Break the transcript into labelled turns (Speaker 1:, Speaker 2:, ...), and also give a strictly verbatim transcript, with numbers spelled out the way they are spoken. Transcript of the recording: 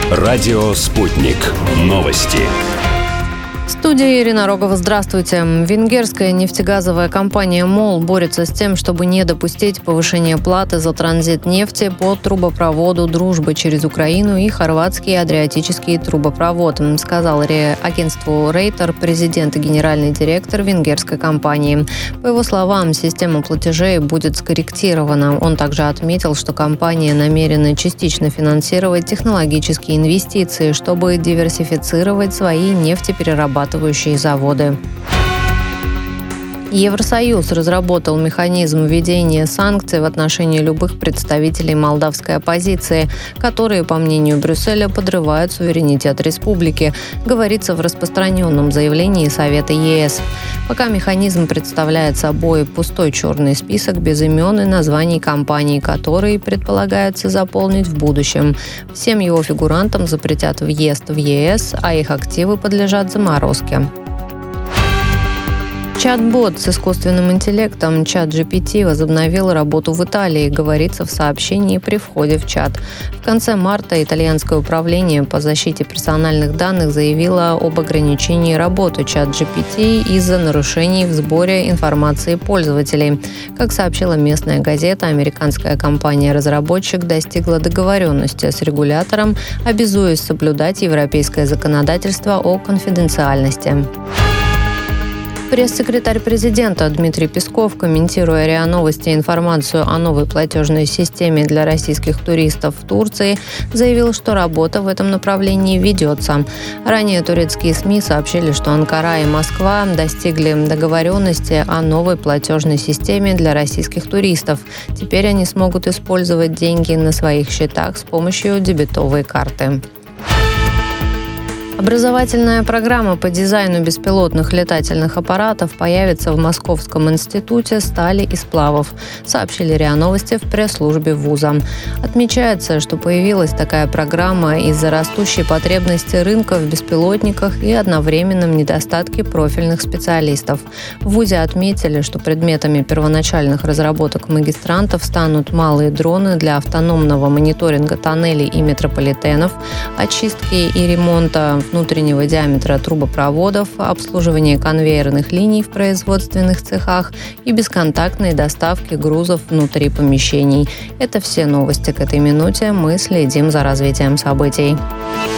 Speaker 1: Радио «Спутник». Новости.
Speaker 2: В студии Ирина Рогова. Здравствуйте. Венгерская нефтегазовая компания «МОЛ» борется с тем, чтобы не допустить повышения платы за транзит нефти по трубопроводу «Дружба» через Украину и хорватский Адриатический трубопровод, сказал агентству Рейтер президент и генеральный директор венгерской компании. По его словам, система платежей будет скорректирована. Он также отметил, что компания намерена частично финансировать технологические инвестиции, чтобы диверсифицировать свои нефтеперерабатывающие заводы. Евросоюз разработал механизм введения санкций в отношении любых представителей молдавской оппозиции, которые, по мнению Брюсселя, подрывают суверенитет республики, говорится в распространенном заявлении Совета ЕС. Пока механизм представляет собой пустой черный список без имен и названий компаний, которые предполагается заполнить в будущем. Всем его фигурантам запретят въезд в ЕС, а их активы подлежат заморозке. Чат-бот с искусственным интеллектом чат джи пи ти возобновил работу в Италии, говорится в сообщении при входе в чат. В конце марта итальянское управление по защите персональных данных заявило об ограничении работы чат джи пи ти из-за нарушений в сборе информации пользователей. Как сообщила местная газета, американская компания-разработчик достигла договоренности с регулятором, обязуясь соблюдать европейское законодательство о конфиденциальности. Пресс-секретарь президента Дмитрий Песков, комментируя РИА Новости информацию о новой платежной системе для российских туристов в Турции, заявил, что работа в этом направлении ведется. Ранее турецкие СМИ сообщили, что Анкара и Москва достигли договоренности о новой платежной системе для российских туристов. Теперь они смогут использовать деньги на своих счетах с помощью дебетовой карты. Образовательная программа по дизайну беспилотных летательных аппаратов появится в Московском институте стали и сплавов, сообщили РИА Новости в пресс-службе вуза. Отмечается, что появилась такая программа из-за растущей потребности рынка в беспилотниках и одновременном недостатке профильных специалистов. В вузе отметили, что предметами первоначальных разработок магистрантов станут малые дроны для автономного мониторинга тоннелей и метрополитенов, очистки и ремонта внутреннего диаметра трубопроводов, обслуживание конвейерных линий в производственных цехах и бесконтактные доставки грузов внутри помещений. Это все новости к этой минуте. Мы следим за развитием событий.